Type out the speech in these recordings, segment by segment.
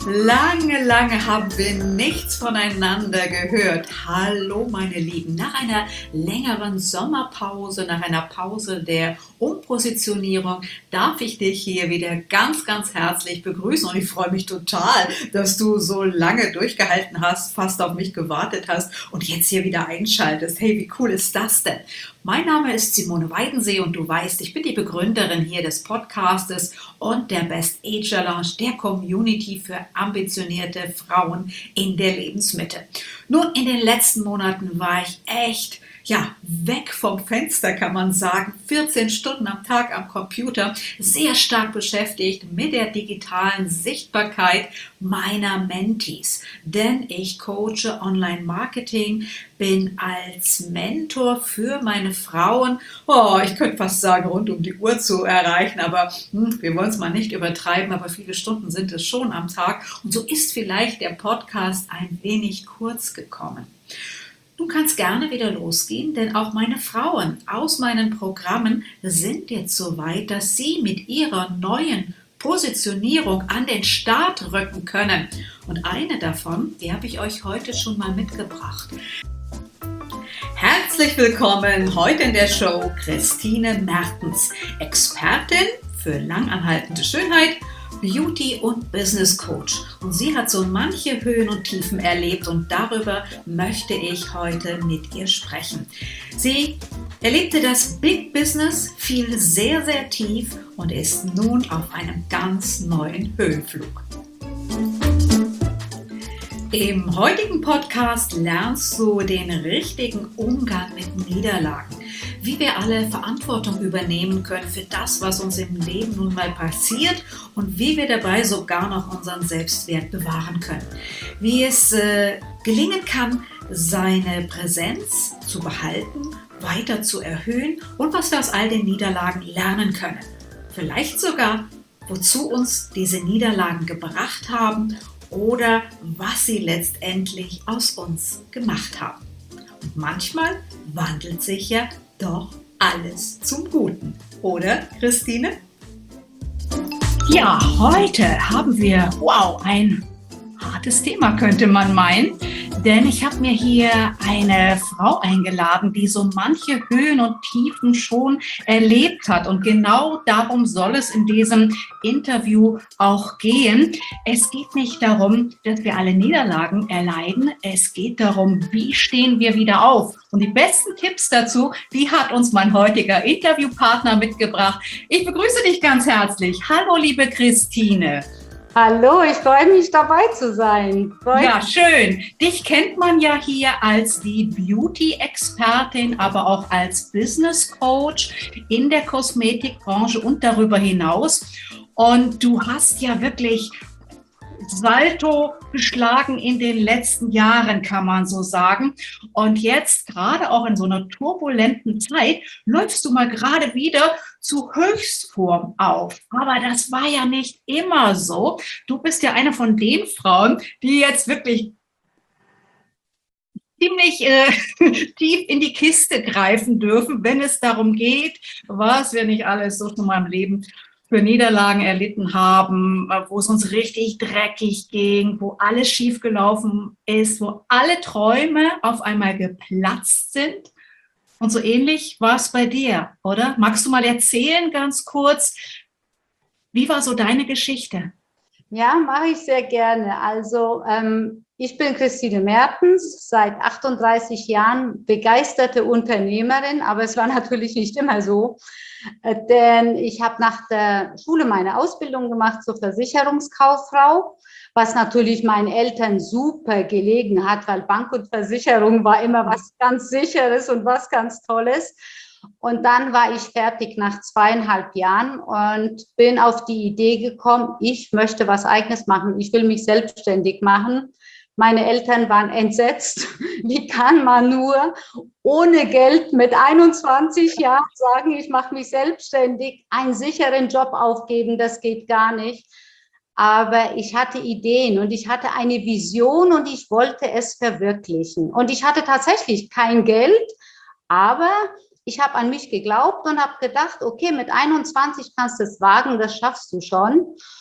Lange haben wir nichts voneinander gehört. Hallo meine Lieben, nach einer längeren Sommerpause, nach einer Pause der Umpositionierung, darf ich dich hier wieder ganz herzlich begrüßen und ich freue mich total, dass du so lange durchgehalten hast, fast auf mich gewartet hast und jetzt hier wieder einschaltest. Hey, wie cool ist das denn? Mein Name ist Simone Weidensee und du weißt, ich bin die Begründerin hier des Podcastes und der Best Age Challenge, der Community für ambitionierte Frauen in der Lebensmitte. Nun, in den letzten Monaten war ich echt weg vom Fenster, kann man sagen. 14 Stunden am Tag am Computer, sehr stark beschäftigt mit der digitalen Sichtbarkeit meiner Mentees. Denn ich coache Online-Marketing, bin als Mentor für meine Frauen, ich könnte fast sagen, rund um die Uhr zu erreichen, aber wir wollen es mal nicht übertreiben, aber viele Stunden sind es schon am Tag. Und so ist vielleicht der Podcast ein wenig kurz gekommen. Du kannst gerne wieder losgehen, denn auch meine Frauen aus meinen Programmen sind jetzt so weit, dass sie mit ihrer neuen Positionierung an den Start rücken können. Und eine davon, die habe ich euch heute schon mal mitgebracht. Herzlich willkommen heute in der Show Christine Mertens, Expertin für langanhaltende Schönheit, Beauty und Business Coach. Und sie hat so manche Höhen und Tiefen erlebt und darüber möchte ich heute mit ihr sprechen. Sie erlebte das Big Business, fiel sehr tief und ist nun auf einem ganz neuen Höhenflug. Im heutigen Podcast lernst du den richtigen Umgang mit Niederlagen, wie wir alle Verantwortung übernehmen können für das, was uns im Leben nun mal passiert und wie wir dabei sogar noch unseren Selbstwert bewahren können. Wie es gelingen kann, seine Präsenz zu behalten, weiter zu erhöhen und was wir aus all den Niederlagen lernen können. Vielleicht sogar, wozu uns diese Niederlagen gebracht haben oder was sie letztendlich aus uns gemacht haben. Und manchmal wandelt sich ja doch alles zum Guten, oder Christine? Ja, heute haben wir, ein hartes Thema könnte man meinen, denn ich habe mir hier eine Frau eingeladen, die so manche Höhen und Tiefen schon erlebt hat und genau darum soll es in diesem Interview auch gehen. Es geht nicht darum, dass wir alle Niederlagen erleiden, es geht darum, wie stehen wir wieder auf. Und die besten Tipps dazu, die hat uns mein heutiger Interviewpartner mitgebracht. Ich begrüße dich ganz herzlich. Hallo, liebe Christine. Hallo, ich freue mich, dabei zu sein. Ja, schön. Dich kennt man ja hier als die Beauty-Expertin, aber auch als Business Coach in der Kosmetikbranche und darüber hinaus. Und du hast ja wirklich Salto geschlagen in den letzten Jahren, kann man so sagen. Und jetzt, gerade auch in so einer turbulenten Zeit, läufst du mal gerade wieder zu Höchstform auf. Aber das war ja nicht immer so. Du bist ja eine von den Frauen, die jetzt wirklich ziemlich tief in die Kiste greifen dürfen, wenn es darum geht, was wir nicht alles so in meinem Leben für Niederlagen erlitten haben, wo es uns richtig dreckig ging, wo alles schiefgelaufen ist, wo alle Träume auf einmal geplatzt sind. Und so ähnlich war es bei dir, oder? Magst du mal erzählen, ganz kurz, wie war so deine Geschichte? Ja, mache ich sehr gerne. Also ich bin Christine Mertens, seit 38 Jahren begeisterte Unternehmerin, aber es war natürlich nicht immer so, denn ich habe nach der Schule meine Ausbildung gemacht zur Versicherungskauffrau, was natürlich meinen Eltern super gelegen hat, weil Bank und Versicherung war immer was ganz Sicheres und was ganz Tolles. Und dann war ich fertig nach 2,5 Jahren und bin auf die Idee gekommen, ich möchte was Eigenes machen, ich will mich selbstständig machen. Meine Eltern waren entsetzt. Wie kann man nur ohne Geld mit 21 Jahren sagen, ich mache mich selbstständig, einen sicheren Job aufgeben, das geht gar nicht. Aber ich hatte Ideen und ich hatte eine Vision und ich wollte es verwirklichen. Und ich hatte tatsächlich kein Geld, aber ich habe an mich geglaubt und habe gedacht, okay, mit 21 kannst du es wagen, das schaffst du schon.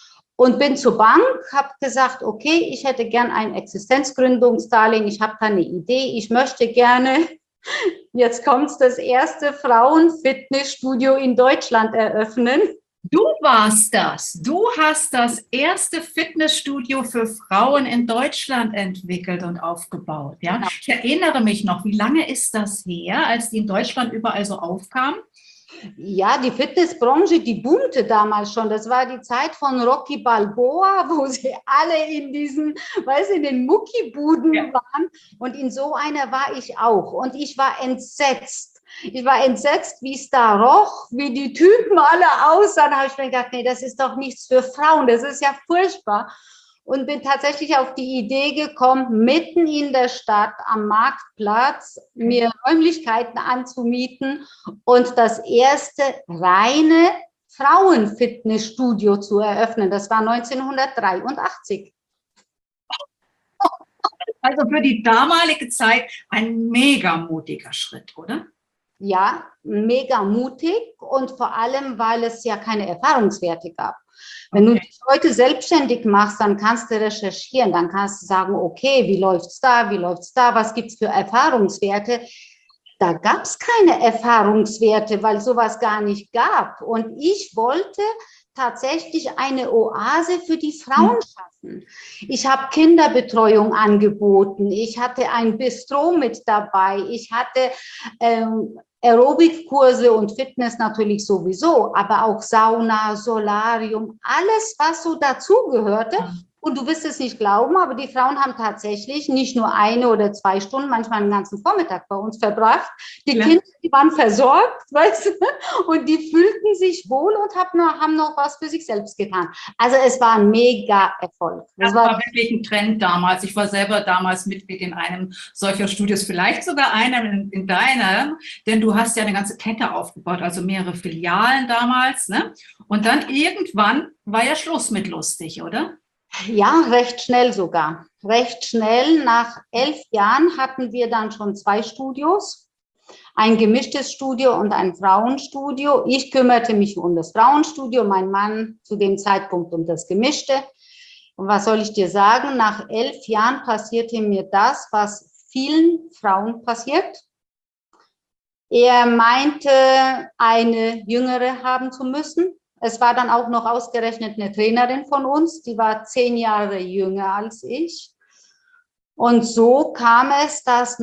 Und bin zur Bank, habe gesagt, okay, ich hätte gern ein Existenzgründungsdarlehen, ich habe da eine Idee, ich möchte gerne, jetzt kommt das erste Frauenfitnessstudio in Deutschland eröffnen. Du warst das. Du hast das erste Fitnessstudio für Frauen in Deutschland entwickelt und aufgebaut. Ja? Genau. Ich erinnere mich noch, wie lange ist das her, als die in Deutschland überall so aufkamen? Ja, die Fitnessbranche, die boomte damals schon. Das war die Zeit von Rocky Balboa, wo sie alle in diesen, weißt du, in den Muckibuden waren. Und in so einer war ich auch. Und ich war entsetzt. Ich war entsetzt, wie es da roch, wie die Typen alle aussahen. Da habe ich mir gedacht, nee, das ist doch nichts für Frauen. Das ist ja furchtbar. Und bin tatsächlich auf die Idee gekommen, mitten in der Stadt am Marktplatz mir Räumlichkeiten anzumieten und das erste reine Frauenfitnessstudio zu eröffnen. Das war 1983. Also für die damalige Zeit ein mega mutiger Schritt, oder? Ja, mega mutig und vor allem, weil es ja keine Erfahrungswerte gab. Wenn du dich heute selbstständig machst, dann kannst du recherchieren, dann kannst du sagen, okay, wie läuft's da, was gibt's für Erfahrungswerte? Da gab es keine Erfahrungswerte, weil sowas gar nicht gab. Und ich wollte tatsächlich eine Oase für die Frauen schaffen. Ich habe Kinderbetreuung angeboten, ich hatte ein Bistro mit dabei, ich hatte Aerobikkurse und Fitness natürlich sowieso, aber auch Sauna, Solarium, alles, was so dazugehörte. Und du wirst es nicht glauben, aber die Frauen haben tatsächlich nicht nur 1 oder 2 Stunden, manchmal einen ganzen Vormittag bei uns verbracht. Die Kinder, die waren versorgt, weißt du, und die fühlten sich wohl und haben noch was für sich selbst getan. Also es war ein mega Erfolg. Das war wirklich ein Trend damals. Ich war selber damals Mitglied in einem solcher Studios, vielleicht sogar einem in deinem, denn du hast ja eine ganze Kette aufgebaut, also mehrere Filialen damals, ne? Und dann irgendwann war ja Schluss mit lustig, oder? Ja, recht schnell sogar. Recht schnell. Nach 11 Jahren hatten wir dann schon 2 Studios. Ein gemischtes Studio und ein Frauenstudio. Ich kümmerte mich um das Frauenstudio, mein Mann zu dem Zeitpunkt um das Gemischte. Und was soll ich dir sagen? Nach 11 Jahren passierte mir das, was vielen Frauen passiert. Er meinte, eine Jüngere haben zu müssen. Es war dann auch noch ausgerechnet eine Trainerin von uns, die war 10 Jahre jünger als ich. Und so kam es, dass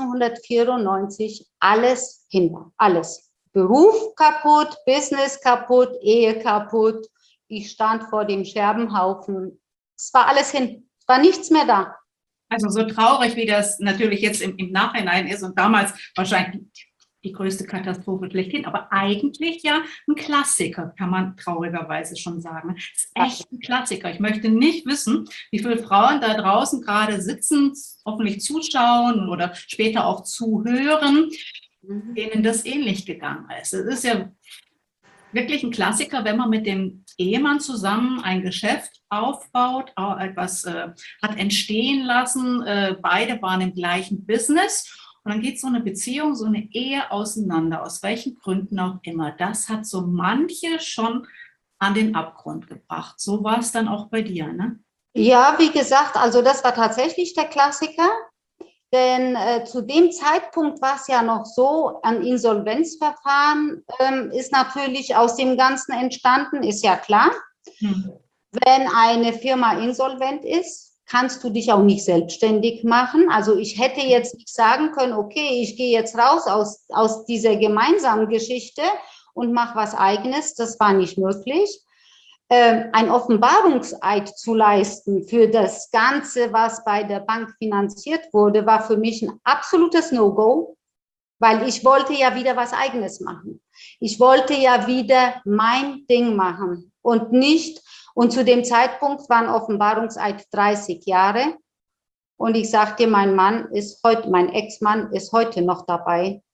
1994 alles hin war. Alles. Beruf kaputt, Business kaputt, Ehe kaputt. Ich stand vor dem Scherbenhaufen. Es war alles hin. Es war nichts mehr da. Also so traurig, wie das natürlich jetzt im Nachhinein ist und damals wahrscheinlich die größte Katastrophe schlechthin, aber eigentlich ja ein Klassiker, kann man traurigerweise schon sagen. Es ist echt ein Klassiker. Ich möchte nicht wissen, wie viele Frauen da draußen gerade sitzen, hoffentlich zuschauen oder später auch zuhören, denen das ähnlich gegangen ist. Es ist ja wirklich ein Klassiker, wenn man mit dem Ehemann zusammen ein Geschäft aufbaut, etwas hat entstehen lassen, beide waren im gleichen Business. Und dann geht so eine Beziehung, so eine Ehe auseinander, aus welchen Gründen auch immer. Das hat so manche schon an den Abgrund gebracht. So war es dann auch bei dir, ne? Ja, wie gesagt, also das war tatsächlich der Klassiker. Denn zu dem Zeitpunkt war es ja noch so, ein Insolvenzverfahren ist natürlich aus dem Ganzen entstanden, ist ja klar. Wenn eine Firma insolvent ist, kannst du dich auch nicht selbstständig machen. Also ich hätte jetzt nicht sagen können, okay, ich gehe jetzt raus aus dieser gemeinsamen Geschichte und mache was Eigenes. Das war nicht möglich. Ein Offenbarungseid zu leisten für das Ganze, was bei der Bank finanziert wurde, war für mich ein absolutes No-Go, weil ich wollte ja wieder was Eigenes machen. Ich wollte ja wieder mein Ding machen und nicht. Und zu dem Zeitpunkt war ein Offenbarungseid 30 Jahre. Und ich sagte, mein Ex-Mann ist heute noch dabei,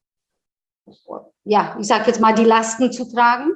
ja, ich sage jetzt mal, die Lasten zu tragen.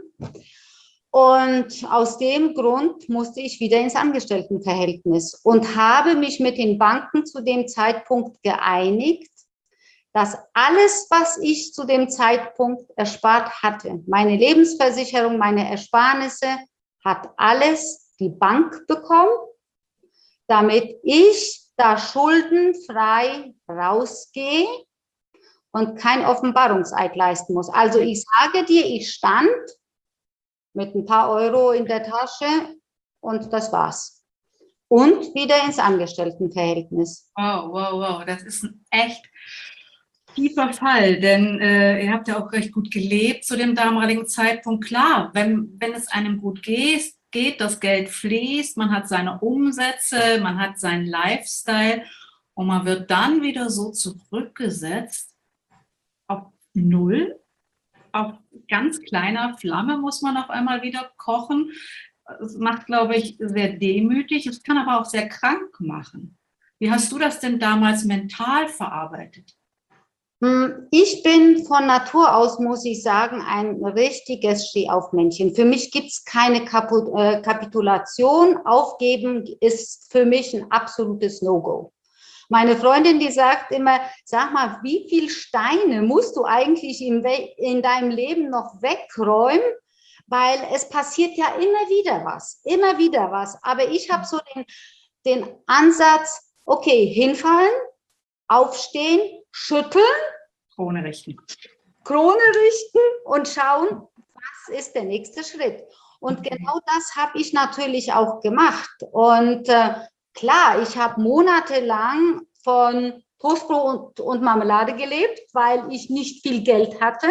Und aus dem Grund musste ich wieder ins Angestelltenverhältnis und habe mich mit den Banken zu dem Zeitpunkt geeinigt, dass alles, was ich zu dem Zeitpunkt erspart hatte, meine Lebensversicherung, meine Ersparnisse, hat alles die Bank bekomme, damit ich da schuldenfrei rausgehe und kein Offenbarungseid leisten muss. Also ich sage dir, ich stand mit ein paar Euro in der Tasche und das war's. Und wieder ins Angestelltenverhältnis. Wow, wow, wow. Das ist ein echt tiefer Fall, denn ihr habt ja auch recht gut gelebt zu dem damaligen Zeitpunkt. Klar, wenn es einem gut geht, das Geld fließt, man hat seine Umsätze, man hat seinen Lifestyle und man wird dann wieder so zurückgesetzt auf Null, auf ganz kleiner Flamme muss man auf einmal wieder kochen. Es macht, glaube ich, sehr demütig, es kann aber auch sehr krank machen. Wie hast du das denn damals mental verarbeitet? Ich bin von Natur aus, muss ich sagen, ein richtiges Stehaufmännchen. Für mich gibt es keine Kapitulation. Aufgeben ist für mich ein absolutes No-Go. Meine Freundin, die sagt immer, sag mal, wie viele Steine musst du eigentlich in deinem Leben noch wegräumen? Weil es passiert ja immer wieder was. Aber ich habe so den Ansatz, okay, hinfallen, aufstehen, schütteln, Krone richten und schauen, was ist der nächste Schritt. Und genau das habe ich natürlich auch gemacht. Und klar, ich habe monatelang von Toastbrot und Marmelade gelebt, weil ich nicht viel Geld hatte.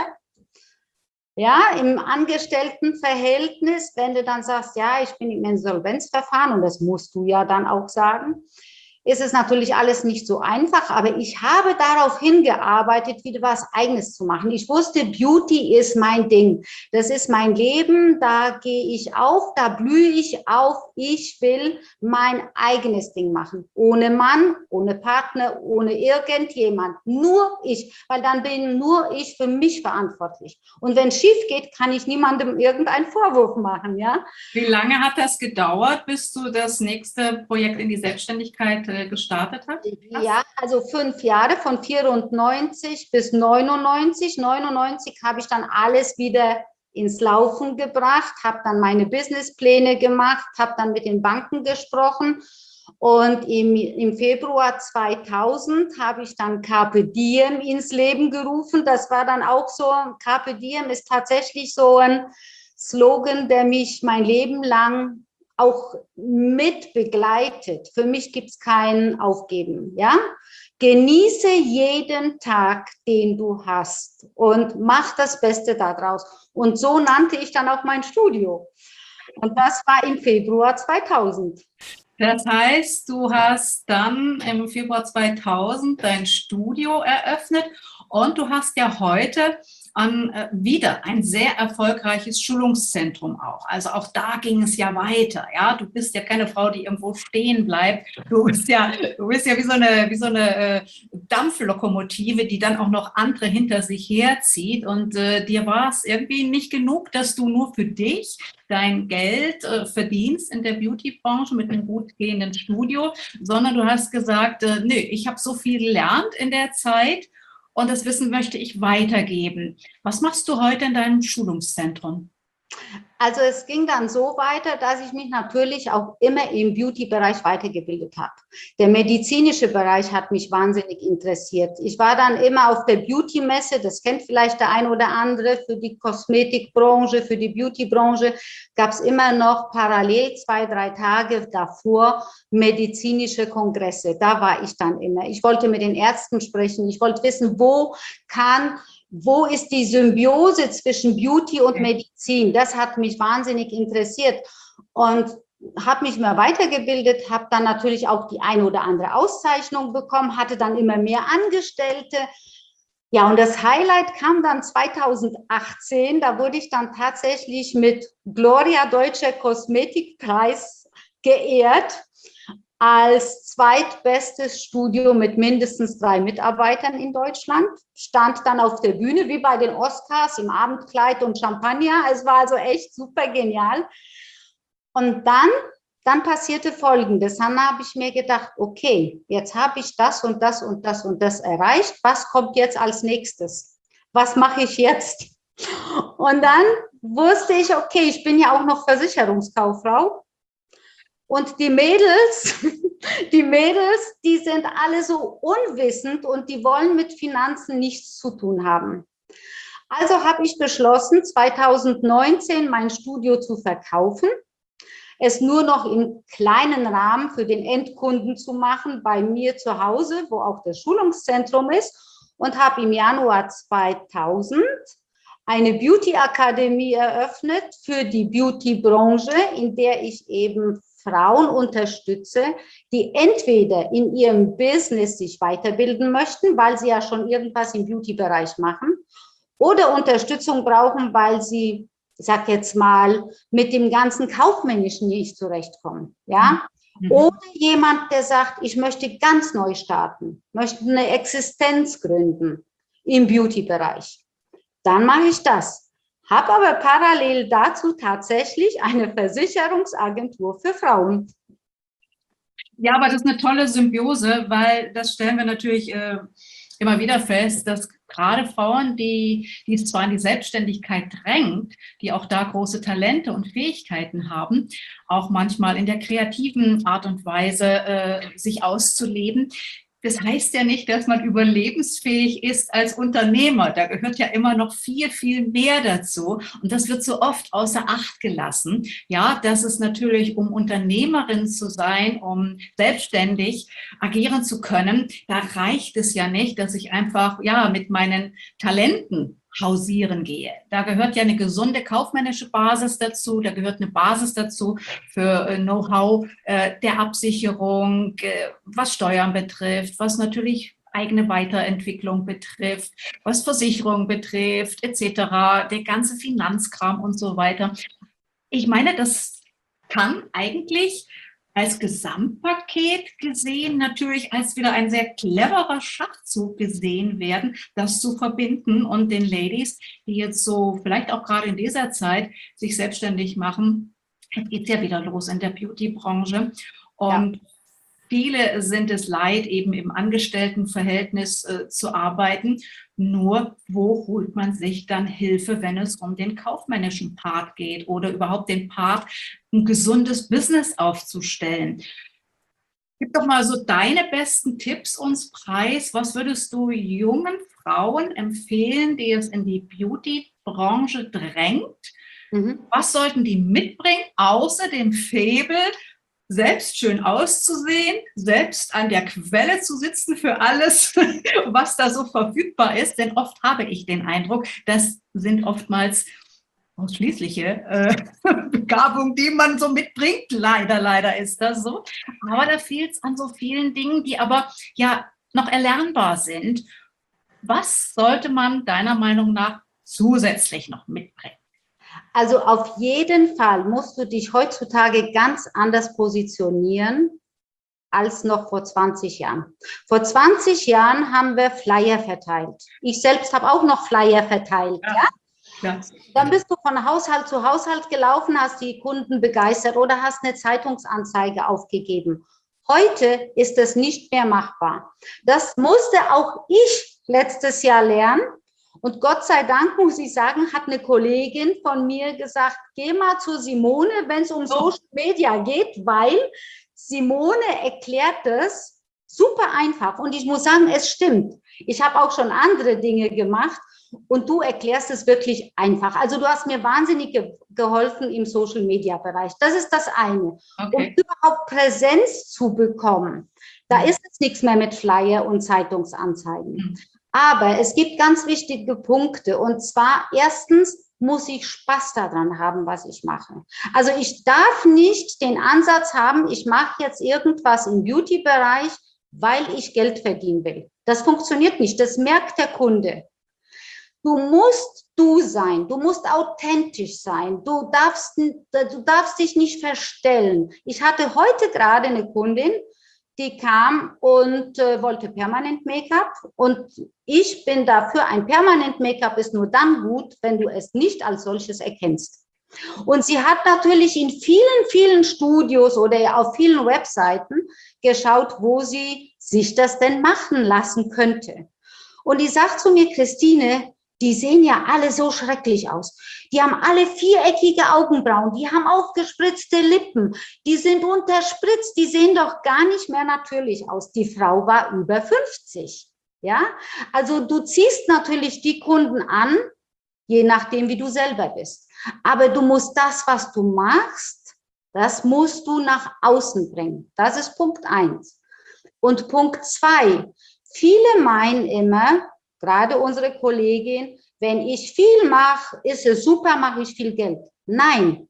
Ja, im Angestelltenverhältnis, wenn du dann sagst, ja, ich bin im Insolvenzverfahren, und das musst du ja dann auch sagen, ist es natürlich alles nicht so einfach, aber ich habe darauf hingearbeitet, wieder was Eigenes zu machen. Ich wusste, Beauty ist mein Ding. Das ist mein Leben, da gehe ich auf, da blühe ich auf. Ich will mein eigenes Ding machen. Ohne Mann, ohne Partner, ohne irgendjemand. Nur ich, weil dann bin nur ich für mich verantwortlich. Und wenn es schief geht, kann ich niemandem irgendeinen Vorwurf machen, ja. Wie lange hat das gedauert, bis du das nächste Projekt in die Selbstständigkeit gestartet hast? Ja, also 5 Jahre, von 94 bis 99. 99 habe ich dann alles wieder ins Laufen gebracht, habe dann meine Businesspläne gemacht, habe dann mit den Banken gesprochen. Und im Februar 2000 habe ich dann Carpe Diem ins Leben gerufen. Das war dann auch so, Carpe Diem ist tatsächlich so ein Slogan, der mich mein Leben lang auch mit begleitet. Für mich gibt es kein Aufgeben, ja. Genieße jeden Tag, den du hast und mach das Beste daraus. Und so nannte ich dann auch mein Studio. Und das war im Februar 2000. Das heißt, du hast dann im Februar 2000 dein Studio eröffnet und du hast ja heute wieder ein sehr erfolgreiches Schulungszentrum auch. Also auch da ging es ja weiter. Ja, du bist ja keine Frau, die irgendwo stehen bleibt. Du bist ja wie so eine Dampflokomotive, die dann auch noch andere hinter sich herzieht. Und dir war es irgendwie nicht genug, dass du nur für dich dein Geld verdienst in der Beauty-Branche mit einem gut gehenden Studio, sondern du hast gesagt, nö, ich habe so viel gelernt in der Zeit und das Wissen möchte ich weitergeben. Was machst du heute in deinem Schulungszentrum? Also es ging dann so weiter, dass ich mich natürlich auch immer im Beauty-Bereich weitergebildet habe. Der medizinische Bereich hat mich wahnsinnig interessiert. Ich war dann immer auf der Beauty-Messe, das kennt vielleicht der ein oder andere, für die Kosmetikbranche, für die Beauty-Branche gab es immer noch parallel 2, 3 Tage davor medizinische Kongresse. Da war ich dann immer. Ich wollte mit den Ärzten sprechen, ich wollte wissen, wo ist die Symbiose zwischen Beauty und Medizin? Das hat mich wahnsinnig interessiert und habe mich mehr weitergebildet, habe dann natürlich auch die eine oder andere Auszeichnung bekommen, hatte dann immer mehr Angestellte. Ja, und das Highlight kam dann 2018, da wurde ich dann tatsächlich mit Gloria Deutscher Kosmetikpreis geehrt als zweitbestes Studio mit mindestens 3 Mitarbeitern in Deutschland, stand dann auf der Bühne, wie bei den Oscars, im Abendkleid und Champagner. Es war also echt super genial. Und dann passierte Folgendes. Dann habe ich mir gedacht, okay, jetzt habe ich das und das und das und das erreicht. Was kommt jetzt als nächstes? Was mache ich jetzt? Und dann wusste ich, okay, ich bin ja auch noch Versicherungskauffrau. Und die Mädels, die sind alle so unwissend und die wollen mit Finanzen nichts zu tun haben. Also habe ich beschlossen, 2019 mein Studio zu verkaufen, es nur noch im kleinen Rahmen für den Endkunden zu machen, bei mir zu Hause, wo auch das Schulungszentrum ist, und habe im Januar 2000 eine Beauty-Akademie eröffnet für die Beauty-Branche, in der ich eben Frauen unterstütze, die entweder in ihrem Business sich weiterbilden möchten, weil sie ja schon irgendwas im Beauty-Bereich machen, oder Unterstützung brauchen, weil sie, ich sag jetzt mal, mit dem ganzen Kaufmännischen nicht zurechtkommen. Ja? Oder jemand, der sagt, ich möchte ganz neu starten, möchte eine Existenz gründen im Beauty-Bereich. Dann mache ich das. Habe aber parallel dazu tatsächlich eine Versicherungsagentur für Frauen. Ja, aber das ist eine tolle Symbiose, weil das stellen wir natürlich immer wieder fest, dass gerade Frauen, die es zwar in die Selbstständigkeit drängt, die auch da große Talente und Fähigkeiten haben, auch manchmal in der kreativen Art und Weise sich auszuleben. Das heißt ja nicht, dass man überlebensfähig ist als Unternehmer. Da gehört ja immer noch viel, viel mehr dazu. Und das wird so oft außer Acht gelassen. Ja, dass es natürlich, um Unternehmerin zu sein, um selbstständig agieren zu können, da reicht es ja nicht, dass ich einfach, ja, mit meinen Talenten hausieren gehe. Da gehört ja eine gesunde kaufmännische Basis dazu, da gehört eine Basis dazu für Know-how der Absicherung, was Steuern betrifft, was natürlich eigene Weiterentwicklung betrifft, was Versicherung betrifft, etc., der ganze Finanzkram und so weiter. Ich meine, das kann eigentlich als Gesamtpaket gesehen natürlich als wieder ein sehr cleverer Schachzug gesehen werden, das zu verbinden und den Ladies, die jetzt so vielleicht auch gerade in dieser Zeit sich selbstständig machen, geht es ja wieder los in der Beauty-Branche und ja. Viele sind es leid, eben im Angestelltenverhältnis zu arbeiten. Nur, wo holt man sich dann Hilfe, wenn es um den kaufmännischen Part geht oder überhaupt den Part, ein gesundes Business aufzustellen? Gib doch mal so deine besten Tipps uns preis. Was würdest du jungen Frauen empfehlen, die es in die Beauty-Branche drängt? Was sollten die mitbringen, außer dem Faible, selbst schön auszusehen, selbst an der Quelle zu sitzen für alles, was da so verfügbar ist? Denn oft habe ich den Eindruck, das sind oftmals ausschließliche Begabungen, die man so mitbringt. Leider ist das so. Aber da fehlt es an so vielen Dingen, die aber ja noch erlernbar sind. Was sollte man deiner Meinung nach zusätzlich noch mitbringen? Also auf jeden Fall musst du dich heutzutage ganz anders positionieren als noch vor 20 Jahren. Vor 20 Jahren haben wir Flyer verteilt. Ich selbst habe auch noch Flyer verteilt. Ja. Ja? Dann bist du von Haushalt zu Haushalt gelaufen, hast die Kunden begeistert oder hast eine Zeitungsanzeige aufgegeben. Heute ist das nicht mehr machbar. Das musste auch ich letztes Jahr lernen. Und Gott sei Dank, muss ich sagen, hat eine Kollegin von mir gesagt, geh mal zu Simone, wenn es um Social Media geht, weil Simone erklärt das super einfach. Und ich muss sagen, es stimmt. Ich habe auch schon andere Dinge gemacht und du erklärst es wirklich einfach. Also du hast mir wahnsinnig geholfen im Social Media Bereich. Das ist das eine. Okay. Um überhaupt Präsenz zu bekommen, da ist es nichts mehr mit Flyer und Zeitungsanzeigen. Aber es gibt ganz wichtige Punkte und zwar erstens muss ich Spaß daran haben, was ich mache. Also ich darf nicht den Ansatz haben, ich mache jetzt irgendwas im Beauty-Bereich, weil ich Geld verdienen will. Das funktioniert nicht, das merkt der Kunde. Du musst du sein, du musst authentisch sein, du darfst dich nicht verstellen. Ich hatte heute gerade eine Kundin, die kam und wollte Permanent Make-up und ich bin dafür, ein Permanent Make-up ist nur dann gut, wenn du es nicht als solches erkennst. Und sie hat natürlich in vielen, vielen Studios oder auf vielen Webseiten geschaut, wo sie sich das denn machen lassen könnte. Und die sagt zu mir, Christine, die sehen ja alle so schrecklich aus. Die haben alle viereckige Augenbrauen, die haben aufgespritzte Lippen, die sind unterspritzt, die sehen doch gar nicht mehr natürlich aus. Die Frau war über 50. Ja, also du ziehst natürlich die Kunden an, je nachdem, wie du selber bist. Aber du musst das, was du machst, das musst du nach außen bringen. Das ist Punkt 1. Und Punkt 2, viele meinen immer, gerade unsere Kollegin, wenn ich viel mache, ist es super, mache ich viel Geld. Nein,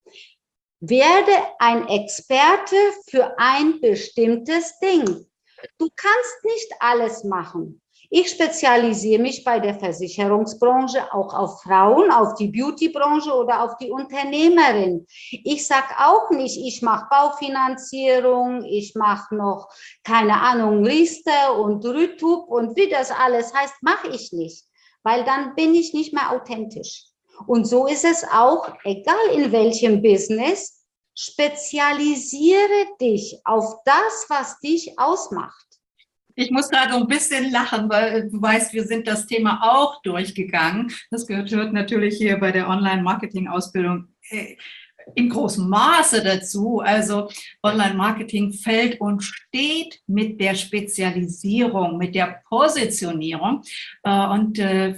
werde ein Experte für ein bestimmtes Ding. Du kannst nicht alles machen. Ich spezialisiere mich bei der Versicherungsbranche auch auf Frauen, auf die Beautybranche oder auf die Unternehmerin. Ich sage auch nicht, ich mache Baufinanzierung, ich mache noch, keine Ahnung, Riester und Rütub und wie das alles heißt, mache ich nicht, weil dann bin ich nicht mehr authentisch. Und so ist es auch, egal in welchem Business, spezialisiere dich auf das, was dich ausmacht. Ich muss gerade so ein bisschen lachen, weil du weißt, wir sind das Thema auch durchgegangen. Das gehört natürlich hier bei der Online-Marketing-Ausbildung in großem Maße dazu. Also Online-Marketing fällt und steht mit der Spezialisierung, mit der Positionierung. Und für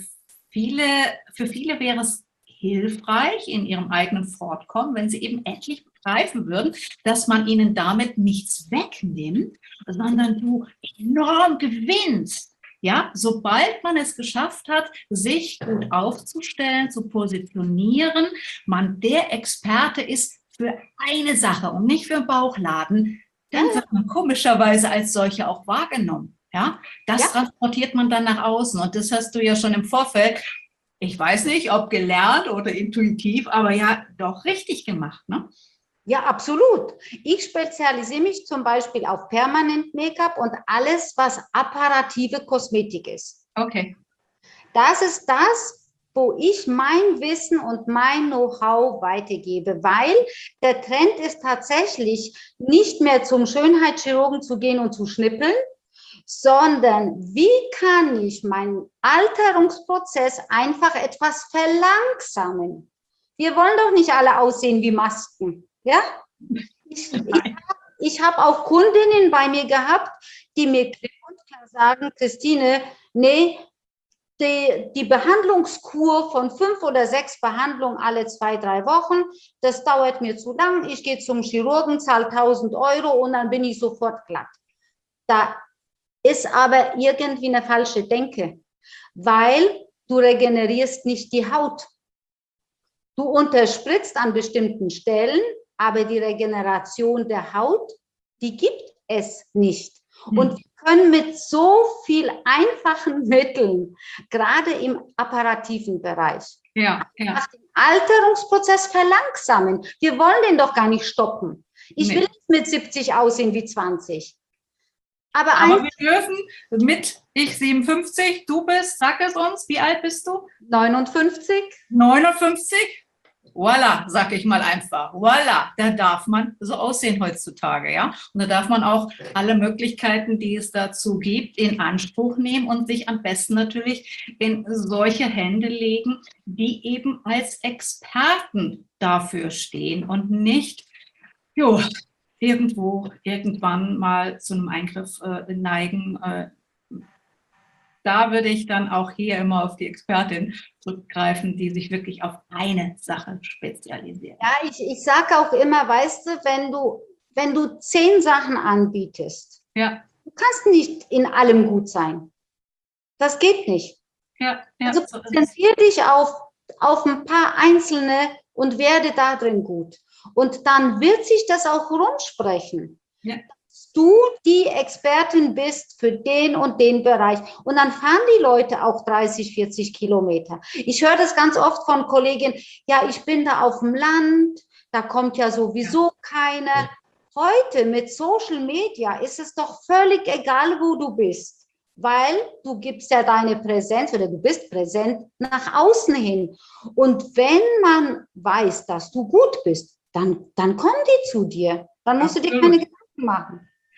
viele wäre es hilfreich in ihrem eigenen Fortkommen, wenn sie eben endlich begreifen würden, dass man ihnen damit nichts wegnimmt, sondern du enorm gewinnst. Ja, sobald man es geschafft hat, sich gut aufzustellen, zu positionieren, man der Experte ist für eine Sache und nicht für einen Bauchladen, dann wird man komischerweise als solche auch wahrgenommen. Ja, das transportiert man dann nach außen und das hast du ja schon im Vorfeld, ich weiß nicht, ob gelernt oder intuitiv, aber ja, doch richtig gemacht, ne? Ja, absolut. Ich spezialisiere mich zum Beispiel auf Permanent-Make-up und alles, was apparative Kosmetik ist. Okay. Das ist das, wo ich mein Wissen und mein Know-how weitergebe, weil der Trend ist tatsächlich nicht mehr zum Schönheitschirurgen zu gehen und zu schnippeln, sondern wie kann ich meinen Alterungsprozess einfach etwas verlangsamen? Wir wollen doch nicht alle aussehen wie Masken. Ja, ich habe auch Kundinnen bei mir gehabt, die mir klipp und klar sagen, Christine, nee, die Behandlungskur von 5 oder 6 Behandlungen alle 2, 3 Wochen, das dauert mir zu lang, ich gehe zum Chirurgen, zahle 1.000 € und dann bin ich sofort glatt. Da ist aber irgendwie eine falsche Denke, weil du regenerierst nicht die Haut. Du unterspritzt an bestimmten Stellen, aber die Regeneration der Haut, die gibt es nicht. Und wir können mit so viel einfachen Mitteln, gerade im apparativen Bereich, den Alterungsprozess verlangsamen. Wir wollen den doch gar nicht stoppen. Ich will nicht mit 70 aussehen wie 20. Aber wir dürfen mit, ich 57, du bist, sag es uns, wie alt bist du? 59. 59? Voila, sag ich mal einfach. Voila, da darf man so aussehen heutzutage, ja. Und da darf man auch alle Möglichkeiten, die es dazu gibt, in Anspruch nehmen und sich am besten natürlich in solche Hände legen, die eben als Experten dafür stehen und nicht, irgendwann mal zu einem Eingriff neigen. Da würde ich dann auch hier immer auf die Expertin zurückgreifen, die sich wirklich auf eine Sache spezialisiert. Ja, ich sage auch immer, weißt du, wenn du 10 Sachen anbietest, du kannst nicht in allem gut sein. Das geht nicht. Also konzentriere dich auf ein paar einzelne und werde da drin gut. Und dann wird sich das auch rumsprechen. Dass du die Expertin bist für den und den Bereich. Und dann fahren die Leute auch 30, 40 Kilometer. Ich höre das ganz oft von Kolleginnen, ja, ich bin da auf dem Land, da kommt ja sowieso keiner. Heute mit Social Media ist es doch völlig egal, wo du bist, weil du gibst ja deine Präsenz oder du bist präsent nach außen hin. Und wenn man weiß, dass du gut bist, dann kommen die zu dir. Dann musst du dir keine Gedanken machen.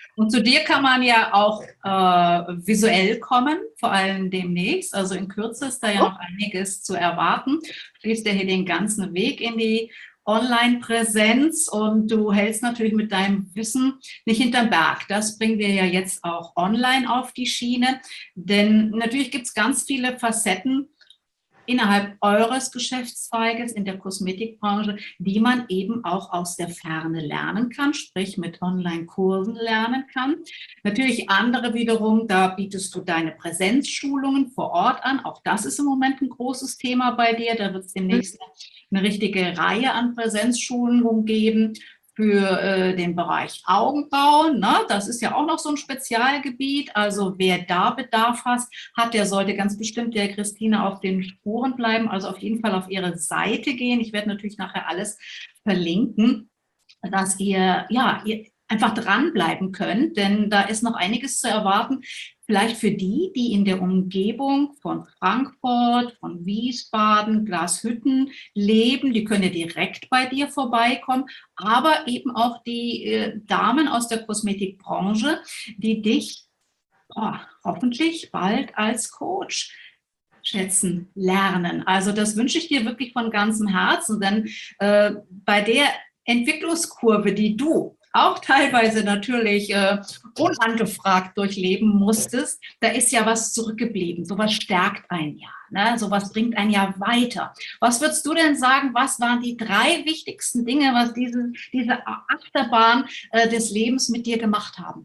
Und zu dir kann man ja auch visuell kommen, vor allem demnächst. Also in Kürze ist da ja noch einiges zu erwarten. Du schließt ja hier den ganzen Weg in die Online-Präsenz und du hältst natürlich mit deinem Wissen nicht hinterm Berg. Das bringen wir ja jetzt auch online auf die Schiene. Denn natürlich gibt es ganz viele Facetten innerhalb eures Geschäftszweiges in der Kosmetikbranche, die man eben auch aus der Ferne lernen kann, sprich mit Online-Kursen lernen kann. Natürlich andere wiederum, da bietest du deine Präsenzschulungen vor Ort an. Auch das ist im Moment ein großes Thema bei dir. Da wird es demnächst eine richtige Reihe an Präsenzschulungen geben für den Bereich Augenbrauen. Ne? Das ist ja auch noch so ein Spezialgebiet. Also wer da Bedarf hat, der sollte ganz bestimmt der Christine auf den Spuren bleiben. Also auf jeden Fall auf ihre Seite gehen. Ich werde natürlich nachher alles verlinken, dass ihr einfach dranbleiben könnt, denn da ist noch einiges zu erwarten. Vielleicht für die in der Umgebung von Frankfurt, von Wiesbaden, Glashütten leben, die können ja direkt bei dir vorbeikommen, aber eben auch die Damen aus der Kosmetikbranche, die dich hoffentlich bald als Coach schätzen lernen. Also das wünsche ich dir wirklich von ganzem Herzen, denn bei der Entwicklungskurve, die du auch teilweise natürlich unangefragt durchleben musstest, da ist ja was zurückgeblieben. Sowas stärkt ein ja, ne? Sowas bringt ein ja weiter. Was würdest du denn sagen, was waren die 3 wichtigsten Dinge, was diese Achterbahn des Lebens mit dir gemacht haben?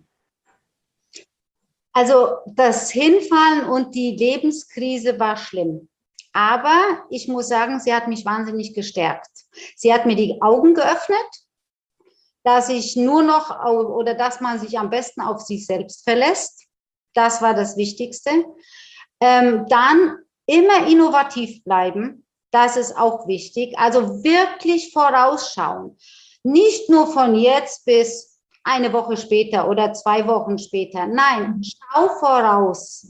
Also das Hinfallen und die Lebenskrise war schlimm. Aber ich muss sagen, sie hat mich wahnsinnig gestärkt. Sie hat mir die Augen geöffnet, dass ich nur noch oder dass man sich am besten auf sich selbst verlässt. Das war das Wichtigste. Dann immer innovativ bleiben. Das ist auch wichtig. Also wirklich vorausschauen. Nicht nur von jetzt bis eine Woche später oder 2 Wochen später. Nein, schau voraus.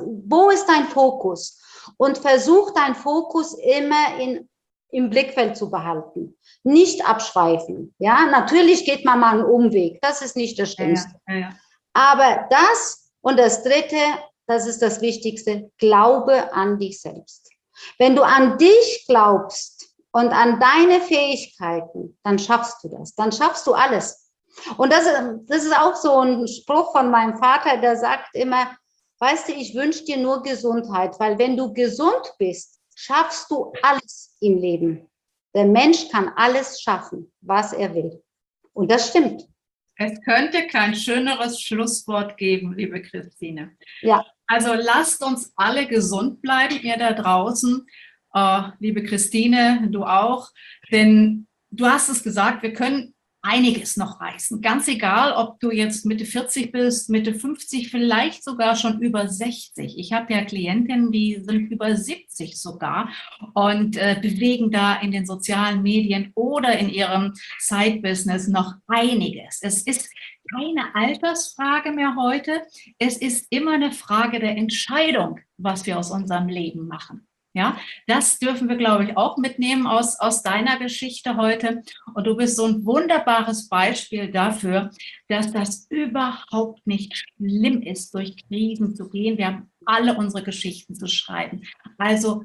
Wo ist dein Fokus? Und versuch deinen Fokus immer im Blickfeld zu behalten. Nicht abschweifen. Ja, natürlich geht man mal einen Umweg. Das ist nicht das Schlimmste. Ja. Aber das und das Dritte, das ist das Wichtigste, glaube an dich selbst. Wenn du an dich glaubst und an deine Fähigkeiten, dann schaffst du das. Dann schaffst du alles. Und das ist auch so ein Spruch von meinem Vater, der sagt immer, weißt du, ich wünsche dir nur Gesundheit, weil wenn du gesund bist, schaffst du alles im Leben. Der Mensch kann alles schaffen, was er will. Und das stimmt. Es könnte kein schöneres Schlusswort geben, liebe Christine. Ja. Also lasst uns alle gesund bleiben, ihr da draußen. Liebe Christine, du auch. Denn du hast es gesagt, wir können einiges noch reißen. Ganz egal, ob du jetzt Mitte 40 bist, Mitte 50, vielleicht sogar schon über 60. Ich habe ja Klientinnen, die sind über 70 sogar und bewegen da in den sozialen Medien oder in ihrem Side-Business noch einiges. Es ist keine Altersfrage mehr heute. Es ist immer eine Frage der Entscheidung, was wir aus unserem Leben machen. Ja, das dürfen wir, glaube ich, auch mitnehmen aus deiner Geschichte heute. Und du bist so ein wunderbares Beispiel dafür, dass das überhaupt nicht schlimm ist, durch Krisen zu gehen. Wir haben alle unsere Geschichten zu schreiben. Also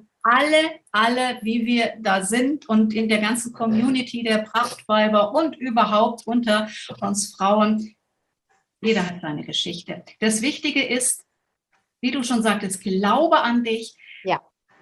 alle, wie wir da sind und in der ganzen Community der Prachtweiber und überhaupt unter uns Frauen, jeder hat seine Geschichte. Das Wichtige ist, wie du schon sagtest, glaube an dich. Ja.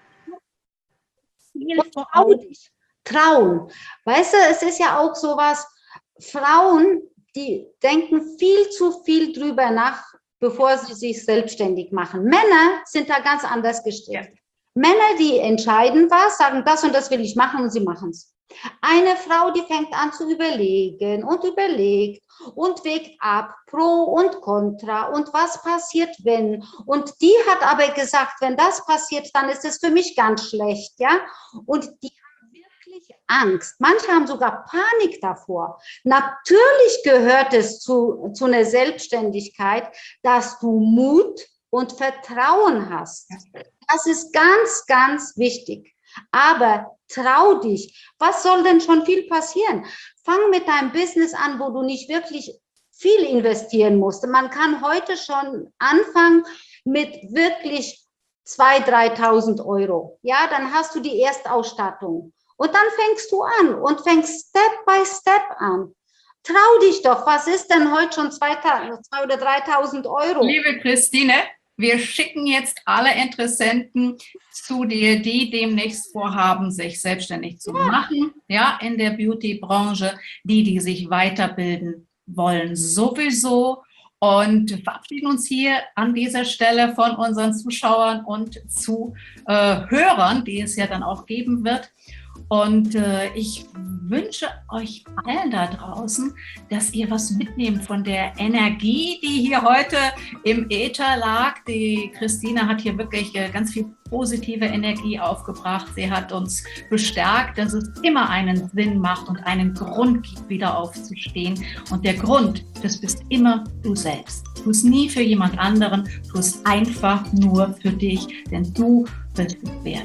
Trau dich. Trauen. Weißt du, es ist ja auch sowas, Frauen, die denken viel zu viel drüber nach, bevor sie sich selbstständig machen. Männer sind da ganz anders gestrickt. Ja. Männer, die entscheiden was, sagen, das und das will ich machen und sie machen es. Eine Frau, die fängt an zu überlegen und überlegt und wägt ab, Pro und Contra und was passiert, wenn. Und die hat aber gesagt, wenn das passiert, dann ist es für mich ganz schlecht, ja. Und die haben wirklich Angst. Manche haben sogar Panik davor. Natürlich gehört es zu einer Selbstständigkeit, dass du Mut und Vertrauen hast. Das ist ganz, ganz wichtig. Aber trau dich. Was soll denn schon viel passieren? Fang mit deinem Business an, wo du nicht wirklich viel investieren musste. Man kann heute schon anfangen mit wirklich 2.000, 3.000 Euro. Ja, dann hast du die Erstausstattung. Und dann fängst du an und fängst Step by Step an. Trau dich doch, was ist denn heute schon 2.000 oder 3.000 Euro? Liebe Christine, wir schicken jetzt alle Interessenten zu dir, die demnächst vorhaben, sich selbstständig zu machen, ja, in der Beauty-Branche, die sich weiterbilden wollen sowieso. Und verabschieden uns hier an dieser Stelle von unseren Zuschauern und Zuhörern, die es ja dann auch geben wird. Und ich wünsche euch allen da draußen, dass ihr was mitnehmt von der Energie, die hier heute im Äther lag. Die Christine hat hier wirklich ganz viel positive Energie aufgebracht. Sie hat uns bestärkt, dass es immer einen Sinn macht und einen Grund gibt, wieder aufzustehen. Und der Grund, das bist immer du selbst. Tu es nie für jemand anderen, tu es einfach nur für dich, denn du bist es wert.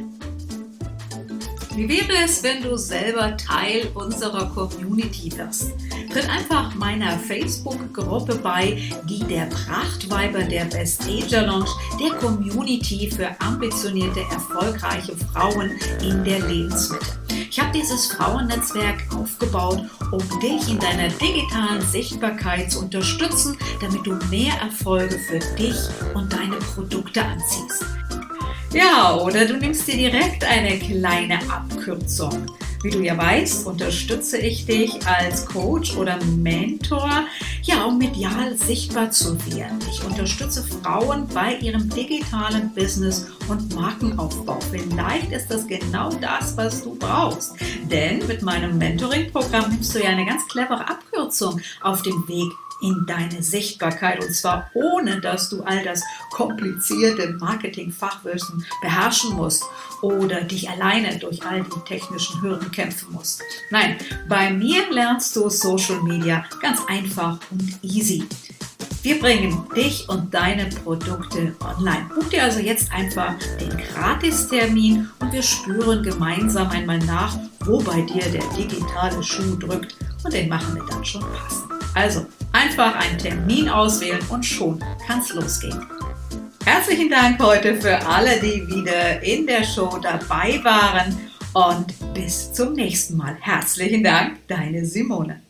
Wie wäre es, wenn du selber Teil unserer Community wirst? Tritt einfach meiner Facebook-Gruppe bei, die der Prachtweiber der Best Ager Lounge, der Community für ambitionierte, erfolgreiche Frauen in der Lebensmitte. Ich habe dieses Frauennetzwerk aufgebaut, um dich in deiner digitalen Sichtbarkeit zu unterstützen, damit du mehr Erfolge für dich und deine Produkte anziehst. Ja, oder du nimmst dir direkt eine kleine Abkürzung. Wie du ja weißt, unterstütze ich dich als Coach oder Mentor, ja, um medial sichtbar zu werden. Ich unterstütze Frauen bei ihrem digitalen Business und Markenaufbau. Vielleicht ist das genau das, was du brauchst. Denn mit meinem Mentoring-Programm nimmst du ja eine ganz clevere Abkürzung auf dem Weg in deine Sichtbarkeit, und zwar ohne, dass du all das komplizierte Marketing-Fachwissen beherrschen musst oder dich alleine durch all die technischen Hürden kämpfen musst. Nein, bei mir lernst du Social Media ganz einfach und easy. Wir bringen dich und deine Produkte online. Buch dir also jetzt einfach den Gratistermin und wir spüren gemeinsam einmal nach, wo bei dir der digitale Schuh drückt, und den machen wir dann schon passend. Also einfach einen Termin auswählen und schon kann's losgehen. Herzlichen Dank heute für alle, die wieder in der Show dabei waren, und bis zum nächsten Mal. Herzlichen Dank, deine Simone.